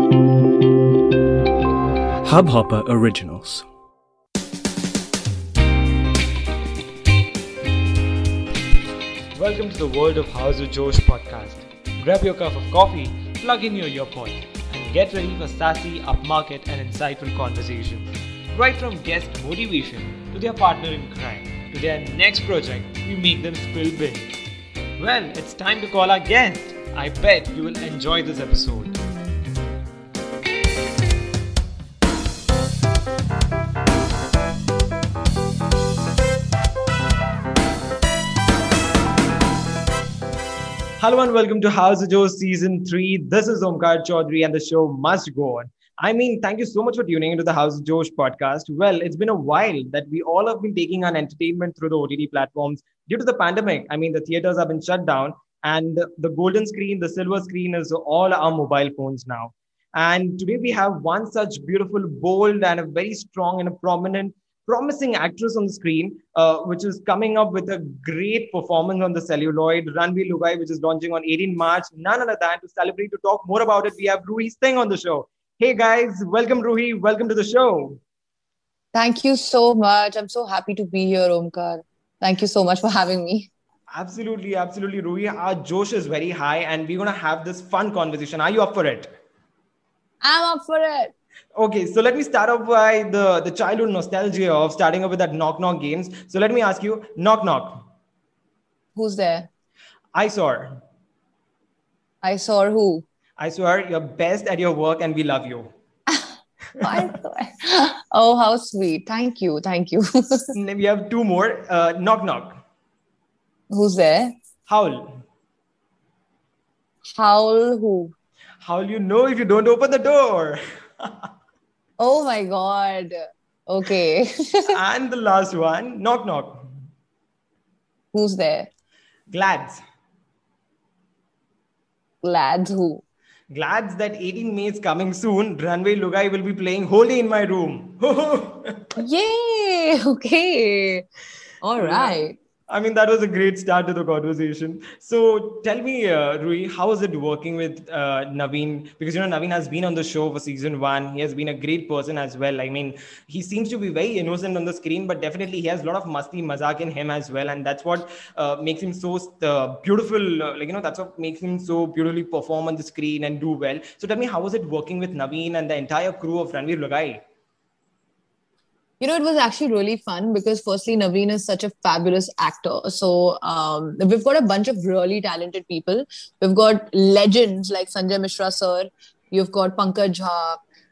Hubhopper Originals. Welcome to the world of House of Josh podcast. Grab your cup of coffee, plug in your earpod, and get ready for sassy, upmarket, and insightful conversations. Right from guest motivation to their partner in crime to their next project, we make them spill beans. Well, it's time to call our guest. I bet you will enjoy this episode. Hello and welcome to House of Joe Season 3. This is Omkar Chaudhary and the show must go on. Thank you so much for tuning into the House of Josh podcast. Well, it's been a while that we all have been taking on entertainment through the OTT platforms due to the pandemic. The theaters have been shut down and the golden screen, the silver screen is all our mobile phones now. And today we have one such beautiful, bold and a very strong and a promising actress on the screen, which is coming up with a great performance on the celluloid, Ranveer Lugai, which is launching on 18 March. None other than to celebrate, to talk more about it, we have Ruhi Singh on the show. Hey guys, welcome Ruhi, welcome to the show. Thank you so much. I'm so happy to be here, Omkar. Thank you so much for having me. Absolutely, Ruhi. Our Josh is very high and we're going to have this fun conversation. Are you up for it? I'm up for it. Okay, so let me start off by the childhood nostalgia of starting off with that knock knock games. So let me ask you, knock knock. Who's there? I saw. I saw who? I swear you're best at your work and we love you. Oh, how sweet. Thank you. We have two more. Knock knock. Who's there? Howl. Howl who? How will you know if you don't open the door? Oh my God. Okay. And the last one, knock knock. Who's there? Glads. Glads who? Glads that 18 May is coming soon. Ranveer Lugai will be playing Holy in My Room. Yay. Okay. All right. That was a great start to the conversation. So tell me, Rui, how is it working with Naveen? Because, Naveen has been on the show for season 1. He has been a great person as well. He seems to be very innocent on the screen, but definitely he has a lot of masti mazak in him as well. And that's what makes him so beautiful. That's what makes him so beautifully perform on the screen and do well. So tell me, how was it working with Naveen and the entire crew of Ranveer Lugai? It was actually really fun because firstly, Naveen is such a fabulous actor. So we've got a bunch of really talented people. We've got legends like Sanjay Mishra sir. You've got Pankaj Jha,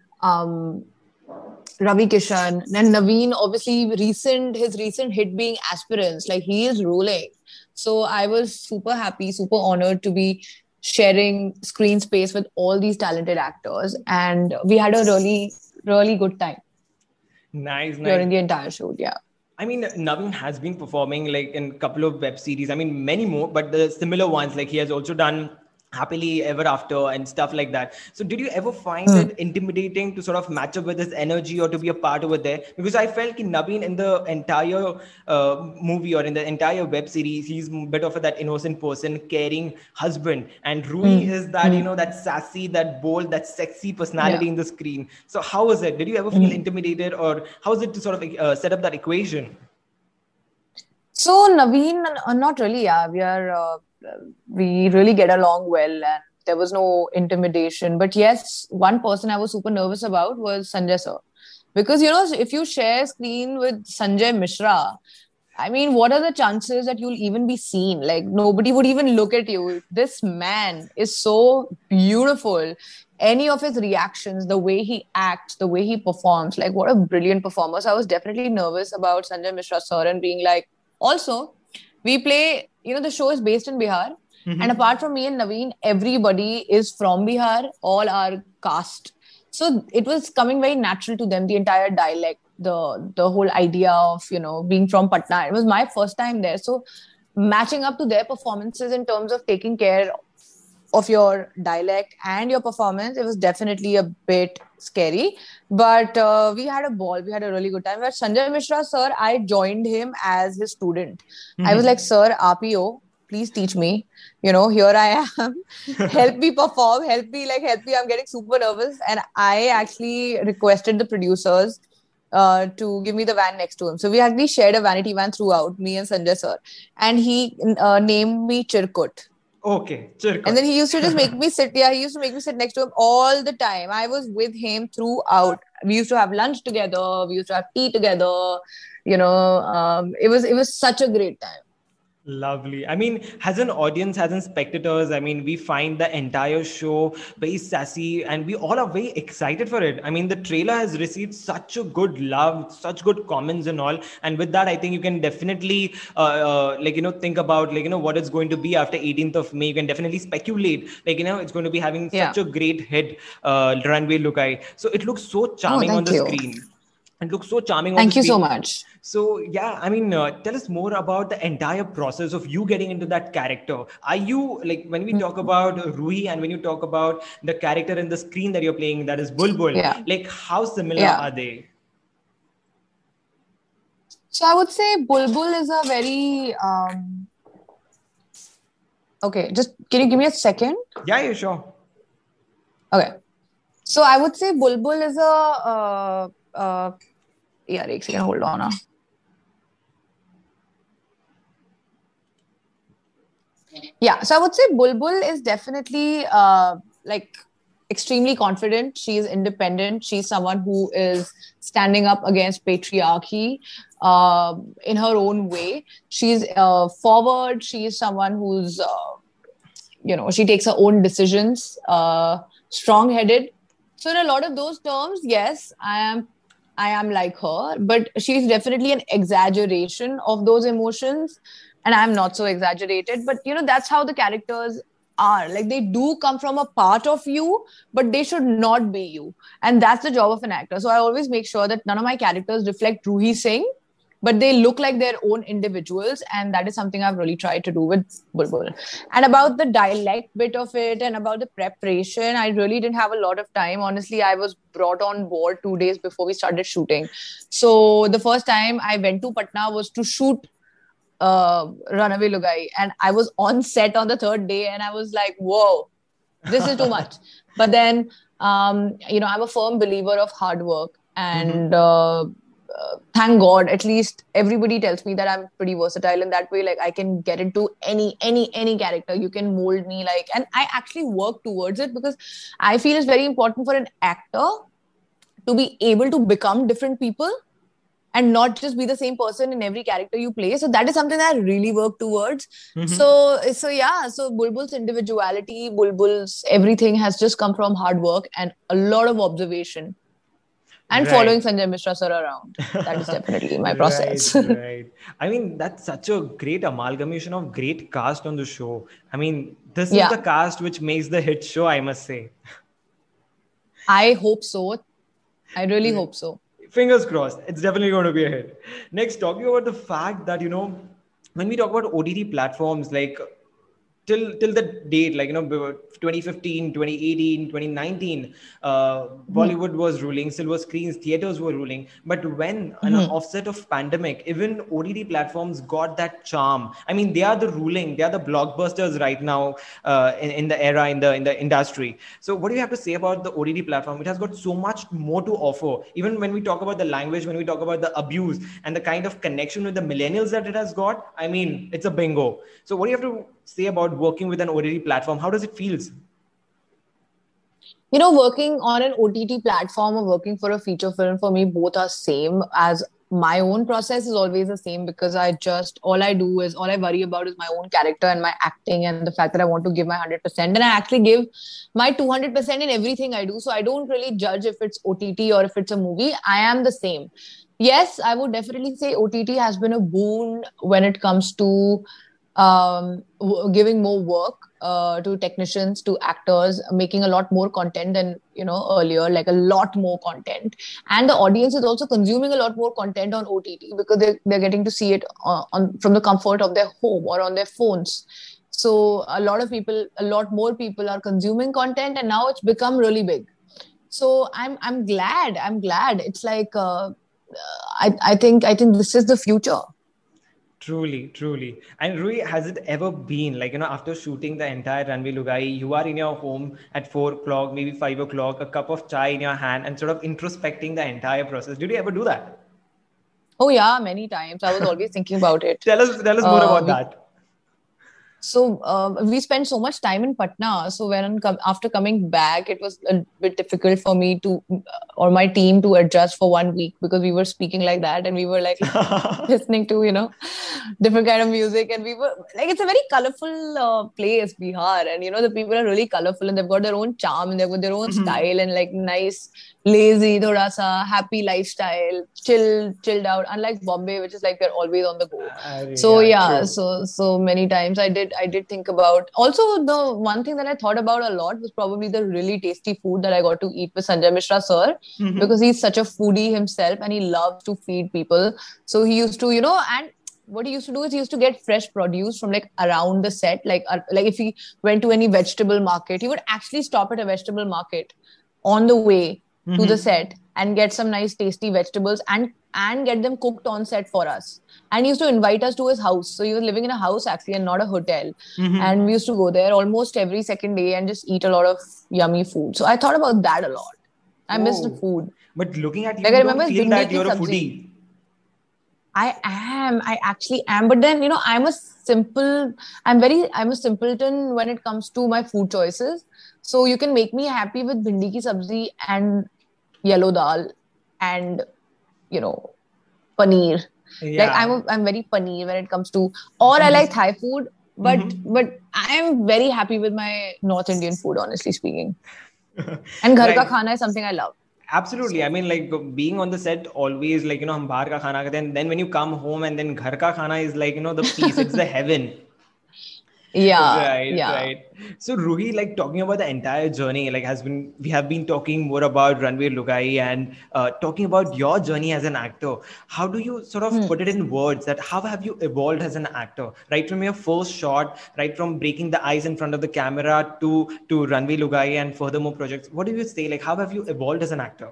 Ravi Kishan. And Naveen, obviously, his recent hit being Aspirants. He is rolling. So I was super happy, super honored to be sharing screen space with all these talented actors. And we had a really, really good time. Nice. During the entire show, yeah. Naveen has been performing in a couple of web series. Many more, but the similar ones, he has also done Happily Ever After and stuff like that. So did you ever find it intimidating to sort of match up with his energy or to be a part over there? Because I felt Naveen in the entire movie or in the entire web series, he's a bit of that innocent person, caring husband. And Rui is that, that sassy, that bold, that sexy personality in the screen. So how was it? Did you ever feel intimidated, or how was it to sort of set up that equation? So Naveen, not really, yeah. We really get along well and there was no intimidation. But yes, one person I was super nervous about was Sanjay sir. Because, if you share screen with Sanjay Mishra, what are the chances that you'll even be seen? Nobody would even look at you. This man is so beautiful. Any of his reactions, the way he acts, the way he performs, what a brilliant performer. So I was definitely nervous about Sanjay Mishra sir and being also, we play, the show is based in Bihar. Mm-hmm. And apart from me and Naveen, everybody is from Bihar, all our caste. So it was coming very natural to them, the entire dialect, the whole idea of, being from Patna. It was my first time there. So matching up to their performances in terms of taking care of your dialect and your performance, it was definitely a bit scary. But we had a ball. We had a really good time. But Sanjay Mishra, sir, I joined him as his student. Mm-hmm. I was like, sir, aap hi ho. please teach me. Here I am. Help me perform. Help me. I'm getting super nervous. And I actually requested the producers to give me the van next to him. So we actually shared a vanity van throughout, me and Sanjay sir. And he named me Chirkut. Okay, And then Chirkut. he used to just make me sit. Yeah, he used to make me sit next to him all the time. I was with him throughout. We used to have lunch together. We used to have tea together. It was such a great time. Lovely. I mean, as an audience, as in spectators, I mean, we find the entire show very sassy and we all are very excited for it. I mean, the trailer has received such a good love, such good comments and all. And with that, I think you can definitely, think about, what it's going to be after 18th of May. You can definitely speculate, it's going to be having such a great hit, Runway Lukai. So it looks so charming on the screen. It looks so charming on the screen. Thank you so much. So, yeah, I mean, tell us more about the entire process of you getting into that character. Are you, when we talk about Ruhi and when you talk about the character in the screen that you're playing, that is Bulbul, how similar are they? So I would say Bulbul is a very... Okay, just can you give me a second? Yeah, sure. Okay. So I would say Bulbul is a... yeah, एक second, hold on. Yeah, so I would say Bulbul is definitely extremely confident. She is independent. She's someone who is standing up against patriarchy in her own way. She's forward. She is someone who's, she takes her own decisions, strong-headed. So in a lot of those terms, yes, I am like her, but she's definitely an exaggeration of those emotions. And I'm not so exaggerated, but that's how the characters are. Like, they do come from a part of you, but they should not be you. And that's the job of an actor. So I always make sure that none of my characters reflect Ruhi Singh, but they look like their own individuals. And that is something I've really tried to do with Bulbul. And about the dialect bit of it and about the preparation, I really didn't have a lot of time. Honestly, I was brought on board 2 days before we started shooting. So the first time I went to Patna was to shoot Runaway Lugai, and I was on set on the 3rd day and I was like, whoa, this is too much. But then I'm a firm believer of hard work, and thank God, at least everybody tells me that I'm pretty versatile in that way. Like, I can get into any character. You can mold me, and I actually work towards it, because I feel it's very important for an actor to be able to become different people and not just be the same person in every character you play. So that is something that I really work towards. So Bulbul's individuality, Bulbul's everything has just come from hard work and a lot of observation. And following Sanjay Mishra sir around. That is definitely my process. Right. I mean, that's such a great amalgamation of great cast on the show. I mean, this is the cast which makes the hit show, I must say. I hope so. I really hope so. Fingers crossed. It's definitely going to be a hit. Next, talking about the fact that, when we talk about OTT platforms, till the date, 2015, 2018, 2019, Bollywood was ruling, silver screens, theaters were ruling. But when an offset of pandemic, even OTT platforms got that charm. I mean, they are the blockbusters right now in the era, in the industry. So what do you have to say about the OTT platform? It has got so much more to offer. Even when we talk about the language, when we talk about the abuse and the kind of connection with the millennials that it has got, I mean, it's a bingo. So what do you have to say about working with an OTT platform? How does it feel? Working on an OTT platform or working for a feature film, for me, both are same. As my own process is always the same, because all I worry about is my own character and my acting and the fact that I want to give my 100%. And I actually give my 200% in everything I do. So I don't really judge if it's OTT or if it's a movie. I am the same. Yes, I would definitely say OTT has been a boon when it comes to giving more work to technicians, to actors, making a lot more content than earlier, like a lot more content. And the audience is also consuming a lot more content on OTT, because they're getting to see it from the comfort of their home or on their phones. So a lot more people are consuming content, and now it's become really big. So I'm glad. It's like I think this is the future. Truly, truly. And Rui, has it ever been like, after shooting the entire Ranveer Lugai, you are in your home at 4 o'clock, maybe 5 o'clock, a cup of chai in your hand, and sort of introspecting the entire process? Did you ever do that? Oh yeah, many times. I was always thinking about it. Tell us more about We that. So we spent so much time in Patna. So after coming back, it was a bit difficult for me to or my team to adjust for 1 week because we were speaking like that and we were like listening to different kind of music, and we were like, it's a very colorful place, Bihar, and the people are really colorful and they've got their own charm and they've got their own style and like nice, lazy, thoda sa happy lifestyle, chilled out. Unlike Bombay, which is like they're always on the go. So Yeah, yeah, true. so many times I did think about. Also, the one thing that I thought about a lot was probably the really tasty food that I got to eat with Sanjay Mishra sir, because he's such a foodie himself and he loves to feed people. So he used to, and what he used to do is he used to get fresh produce from like around the set. Like if he went to any vegetable market, he would actually stop at a vegetable market on the way to the set and get some nice tasty vegetables and get them cooked on set for us. And he used to invite us to his house. So he was living in a house actually and not a hotel. And we used to go there almost every second day and just eat a lot of yummy food. So I thought about that a lot. I missed the Oh, food. but looking at you, Like I you don't remember feel bhindi that ki you're a sabzi. foodie. I actually am. But then, I'm a simpleton when it comes to my food choices. So you can make me happy with bhindi ki sabzi and yellow dal and, you know, paneer. Like Yeah. I'm very paneer when it comes to, or I like Thai food, but I am very happy with my North Indian food, honestly speaking. And ghar ka Right. khana is something I love. Absolutely. I So mean, like being on the set always, like, हम बाहर का खाना खाते हैं. Then when you come home and then घर का खाना is like, the peace. It's the heaven. yeah, Right, yeah. right. So Ruhi, like talking about the entire journey, like we have been talking more about Ranveer Lugai and talking about your journey as an actor. How do you sort of Hmm. put it in words that how have you evolved as an actor, right from your first shot, right from breaking the ice in front of the camera to Ranveer Lugai and furthermore projects? What do you say? Like how have you evolved as an actor?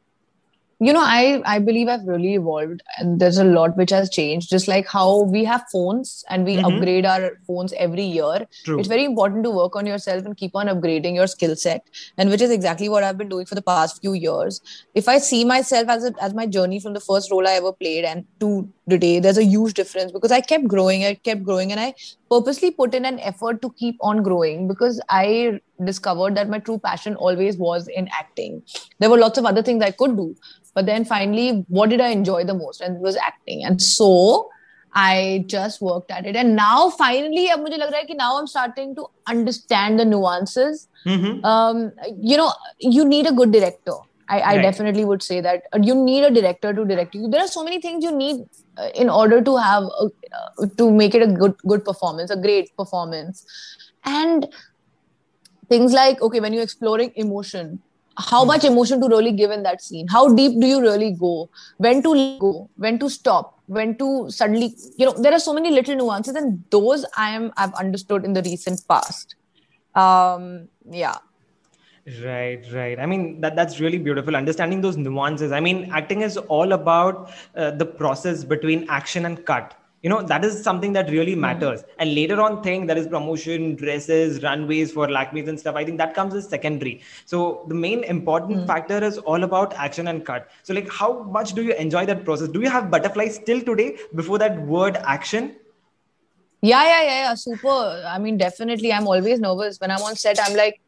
I believe I've really evolved and there's a lot which has changed. Just like how we have phones and we Mm-hmm. upgrade our phones every year, it's True. very important to work on yourself and keep on upgrading your skill set. And which is exactly what I've been doing for the past few years. If I see myself as my journey from the first role I ever played and to today, there's a huge difference because I kept growing, and I purposely put in an effort to keep on growing because I discovered that my true passion always was in acting. There were lots of other things I could do, but then finally, what did I enjoy the most? And it was acting. And so I just worked at it. And now finally, अब मुझे लग रहा है कि now I'm starting to understand the nuances. Mm-hmm. Um, you know, you need a good director. I Right. definitely would say that you need a director to direct you. There are so many things you need in order to to make it a good performance, a great performance. And things like, okay, when you're exploring emotion, how much emotion to really give in that scene, how deep do you really go, when to let go, when to stop, when to suddenly, there are so many little nuances, and those I've understood in the recent past. Yeah. Right, right. I mean, that's really beautiful. Understanding those nuances. I mean, acting is all about the process between action and cut. That is something that really Hmm. matters. And later on, thing that is promotion, dresses, runways for Lakme's and stuff. I think that comes as secondary. So the main important Hmm. factor is all about action and cut. So, like, how much do you enjoy that process? Do you have butterflies still today before that word action? Yeah. Super. I mean, definitely. I'm always nervous when I'm on set.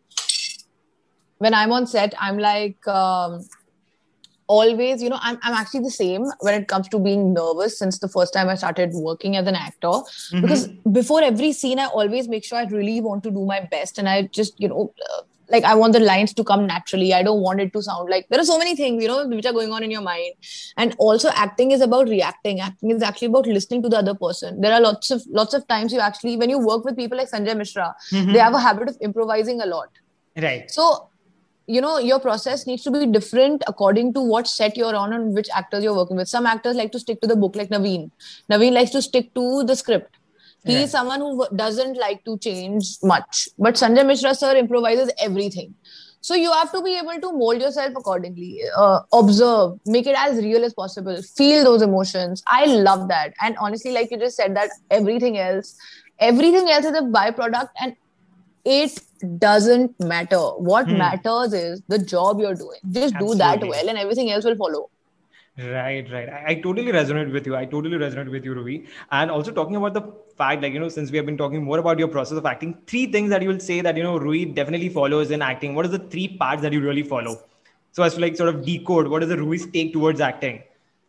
I'm like, always, I'm actually the same when it comes to being nervous since the first time I started working as an actor. Because Mm-hmm. before every scene, I always make sure I really want to do my best. And I just, like I want the lines to come naturally. I don't want it to sound like there are so many things, which are going on in your mind. And also acting is about reacting. Acting is actually about listening to the other person. There are lots of times you actually, when you work with people like Sanjay Mishra, they have Mm-hmm. a habit of improvising a lot. Right. So your process needs to be different according to what set you're on and which actors you're working with. Some actors like to stick to the book, like Naveen likes to stick to the script. He is Right. someone who doesn't like to change much, but Sanjay Mishra sir improvises everything. So you have to be able to mold yourself accordingly, observe, make it as real as possible, feel those emotions. I love that. And honestly, like you just said, that everything else is a byproduct, and it doesn't matter. What matters is the job you're doing. Just do that well, and everything else will follow. Right. I totally resonate with you. Ruhi. And also talking about the fact, like, since we have been talking more about your process of acting, 3 things that you will say that, Ruhi definitely follows in acting. What are the 3 parts that you really follow? So as to like sort of decode, what is the Ruhi's take towards acting?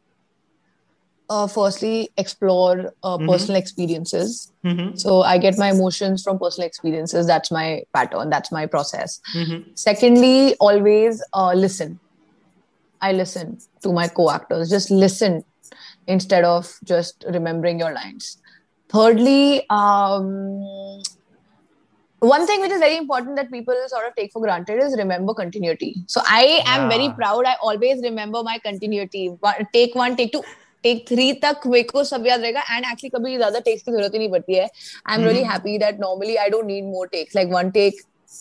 Firstly, explore personal experiences. So I get my emotions from personal experiences. That's my pattern. That's my process. Secondly, always listen. I listen to my co-actors. Just listen instead of just remembering your lines. Thirdly, one thing which is very important that people sort of take for granted is remember continuity. So I am very proud. I always remember my continuity. Take 1, take 2, take 3 तक मेरे को सब याद रहेगा. And actually कभी ज़्यादा takes की ज़रूरत ही नहीं पड़ती है. I'm really happy that normally I don't need more takes. Like 1 take,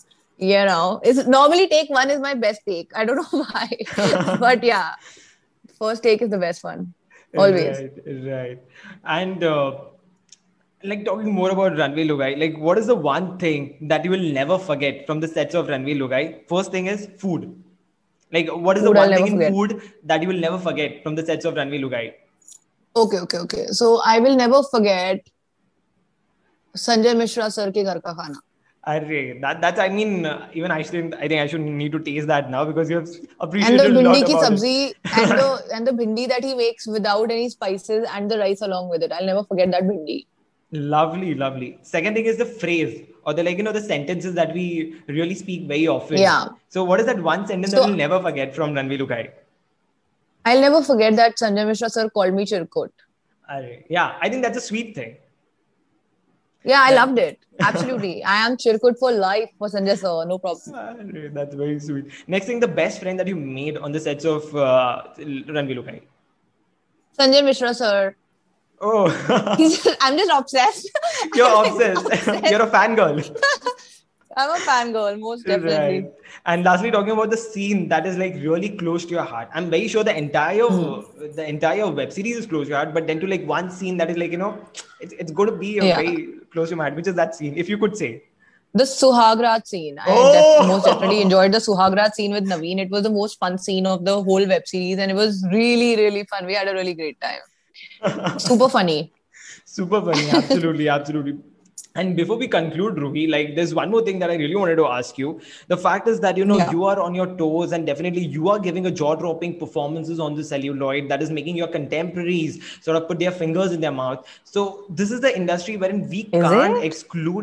it's normally take 1 is my best take. I don't know why, but yeah, first take is the best one. Always. Right. And like talking more about Runway Lugai, like what is the one thing that you will never forget from the sets of Runway Lugai? First thing is food. Like what is the one thing in food that you will never forget from the sets of Runway Lugai? Okay. So I will never forget Sanjay Mishra sir ke ghar ka khana. That's I mean, even I think I should need to taste that now because you have appreciated a lot about it. And the bhindi ki sabzi and the bhindi that he makes without any spices and the rice along with it. I'll never forget that bhindi. Lovely. Second thing is the phrase or the the sentences that we really speak very often. Yeah. So what is that one sentence that you'll never forget from Runway Lugai? I'll never forget that Sanjay Mishra sir called me Chirkut. Yeah, I think that's a sweet thing. Yeah, I loved it. Absolutely. I am Chirkut for life for Sanjay sir. No problem. That's very sweet. Next thing, the best friend that you made on the sets of Runway Lugai? Sanjay Mishra sir. Oh. I'm just obsessed. You're obsessed. You're a fangirl. I'm a fangirl, most definitely. Right. And lastly, talking about the scene that is like really close to your heart. I'm very sure the entire web series is close to your heart, but then to like one scene that is like, it's going to be very close to my heart, which is that scene, if you could say. The Suhagrat scene. I most definitely enjoyed the Suhagrat scene with Naveen. It was the most fun scene of the whole web series and it was really, really fun. We had a really great time. Super funny. Absolutely. And before we conclude, Ruhi, like there's one more thing that I really wanted to ask you. The fact is that, you are on your toes and definitely you are giving a jaw-dropping performances on the celluloid that is making your contemporaries sort of put their fingers in their mouth. So this is the industry wherein we can't exclude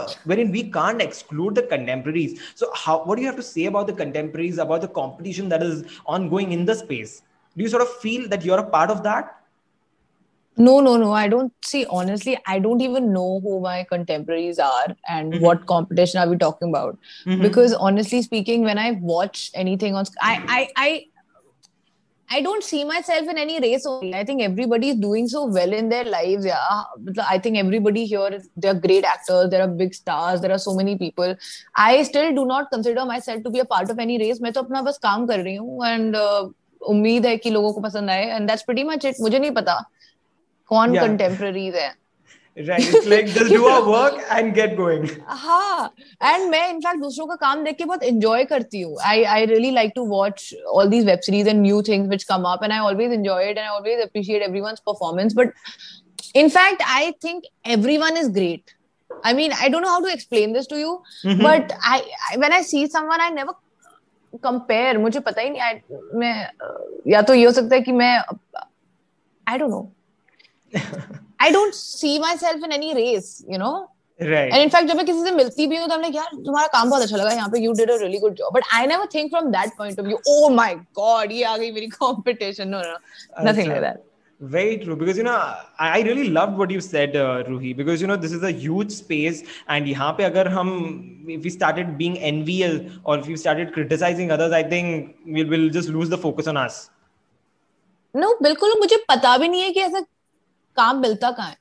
the contemporaries. So what do you have to say about the contemporaries, about the competition that is ongoing in the space? Do you sort of feel that you're a part of that? No. I don't see. Honestly, I don't even know who my contemporaries are and what competition are we talking about. Because honestly speaking, when I watch anything on, I don't see myself in any race only. I think everybody is doing so well in their lives. Yeah, I think everybody here, they're great actors. There are big stars. There are so many people. I still do not consider myself to be a part of any race. मैं तो अपना बस काम कर रही हूँ and उम्मीद है कि लोगों को पसंद आए and that's pretty much it. मुझे नहीं पता कौन contemporaries है. Right, it's like just do our work and get going. हाँ, and मैं in fact दूसरों का काम देख के बहुत enjoy करती हूँ. I really like to watch all these web series and new things which come up, and I always enjoy it and I always appreciate everyone's performance. But in fact, I think everyone is great. I mean, I don't know how to explain this to you, but I when I see someone, I never compare. मुझे पता ही नहीं. मैं या तो ये हो सकता है कि मैं I don't know. I don't see myself in any race, Right. And in fact, जब मैं किसी से मिलती भी हूँ तो I'm like, यार तुम्हारा काम बहुत अच्छा लगा यहाँ पे, you did a really good job. But I never think from that point of view. Oh my God, ये आ गई मेरी competition. No, nothing like that. Very true, because I really loved what you said, Ruhi, because this is a huge space, and यहाँ पे अगर if we started being envious or if we started criticizing others, I think we'll just lose the focus on us. No, बिल्कुल मुझे पता भी नहीं है कि ऐसा काम मिलता कहाँ है.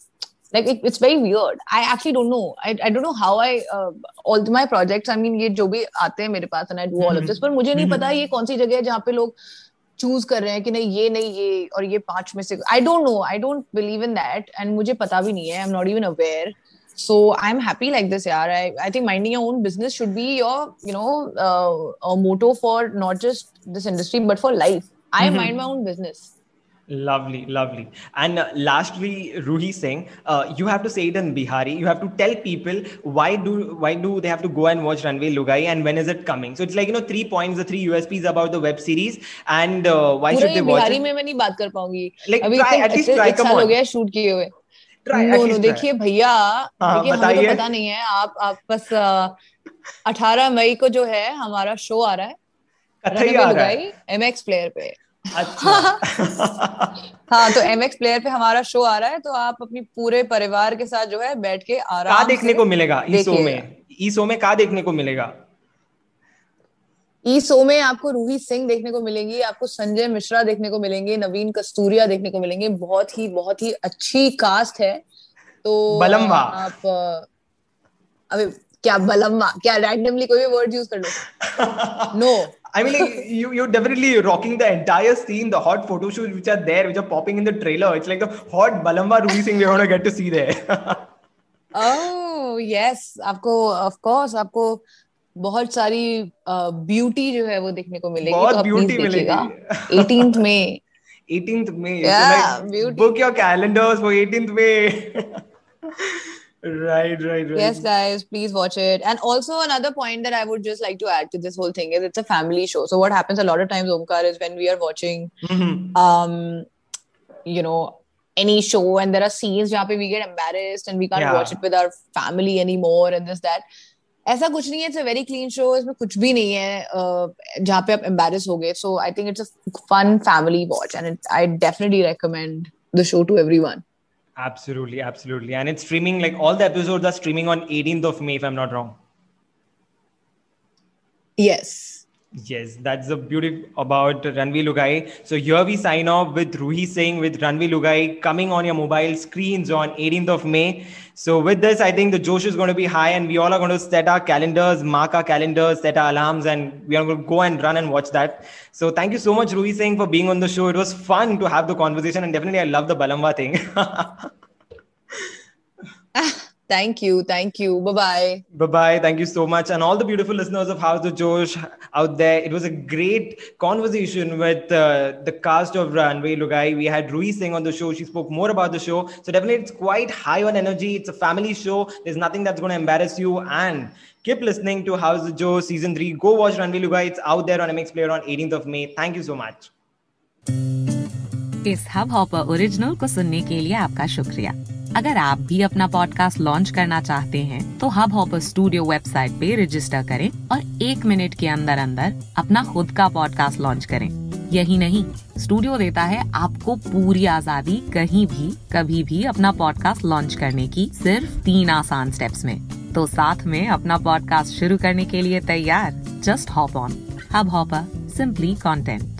Like it's very weird. I actually don't know. I don't know how I all my projects. I mean, ये जो भी आते हैं मेरे पास and I do all of this. पर मुझे नहीं पता ये कौन सी जगह है जहाँ पे लोग choose कर रहे हैं कि नहीं ये और ये 5 में से. I don't know. I don't believe in that. And मुझे पता भी नहीं है. I'm not even aware. So I'm happy like this, yaar. I think minding your own business should be your, a motto for not just this industry but for life. I mind my own business. Lovely. And lastly, Ruhi Singh, you have to say it in Bihari. You have to tell people why do they have to go and watch Ranveer Lugai and when is it coming? So it's like 3 points, the 3 USPs about the web series, and why should they watch Bihari it? में मैं नहीं बात कर पाऊंगी. Like at least try. Come on. हो गया shoot किए हुए. No, देखिए भैया, देखिए हमें तो पता नहीं है. आप बस 18 मई को जो है हमारा शो आ रहा है. रणवीर लुगाई MX प्लेयर पे. अच्छा. हाँ, तो MX प्लेयर पे हमारा शो आ रहा है, तो आप अपनी पूरे परिवार के साथ जो है बैठ के आराम से देखने को मिलेगा ई शो में क्या देखने को मिलेगा? ई शो में आपको रूही सिंह देखने को मिलेंगी, आपको संजय मिश्रा देखने को मिलेंगे, नवीन कस्तूरिया देखने को मिलेंगे. बहुत ही अच्छी कास्ट है. तो बलम्बा आप अबे क्या बलम्बा, क्या रैंडमली कोई भी वर्ड यूज कर लो? No. I mean, like, you're definitely rocking the entire scene, the hot photo shoots which are there, which are popping in the trailer. It's like the hot Balamba Ruhi Singh we're going to get to see there. Oh, yes. आपको बहुत सारी beauty जो है वो देखने को मिलेगी. बहुत तो ब्यूटी मिलेगी. 18th May. 18th May. Yeah, so like, beauty. Book your calendars for 18th May. Right. Yes, guys, please watch it. And also another point that I would just like to add to this whole thing is it's a family show. So what happens a lot of times, Omkar, is when we are watching, any show and there are scenes where we get embarrassed and we can't watch it with our family anymore and this, that. ऐसा कुछ नहीं है. It's a very clean show. इसमें कुछ भी नहीं है जहाँ पे आप embarrassed होगे. So I think it's a fun family watch and I definitely recommend the show to everyone. Absolutely. And it's streaming, like all the episodes are streaming on 18th of May, if I'm not wrong. Yes, that's the beauty about Ranveer Lugai. So here we sign off with Ruhi Singh, with Ranveer Lugai coming on your mobile screens on 18th of May. So with this, I think the Josh is going to be high and we all are going to set our calendars, mark our calendars, set our alarms, and we are going to go and run and watch that. So thank you so much, Ruhi Singh, for being on the show. It was fun to have the conversation and definitely I love the Balamba thing. Thank you. Bye-bye. Thank you so much. And all the beautiful listeners of House of Josh out there. It was a great conversation with the cast of Ranveer Lugai. We had Ruhi Singh on the show. She spoke more about the show. So definitely it's quite high on energy. It's a family show. There's nothing that's going to embarrass you. And keep listening to House of Josh Season 3. Go watch Ranveer Lugai. It's out there on MX Player on 18th of May. Thank you so much. इस Hub Hopper original को सुनने के लिए आपका शुक्रिया. अगर आप भी अपना पॉडकास्ट लॉन्च करना चाहते हैं, तो हब हॉपर स्टूडियो वेबसाइट पे रजिस्टर करें और 1 मिनट के अंदर अपना खुद का पॉडकास्ट लॉन्च करें. यही नहीं, स्टूडियो देता है आपको पूरी आजादी कहीं भी कभी भी अपना पॉडकास्ट लॉन्च करने की, सिर्फ 3 आसान स्टेप्स में. तो साथ में अपना पॉडकास्ट शुरू करने के लिए तैयार? Just hop on Hub Hopper, simply content.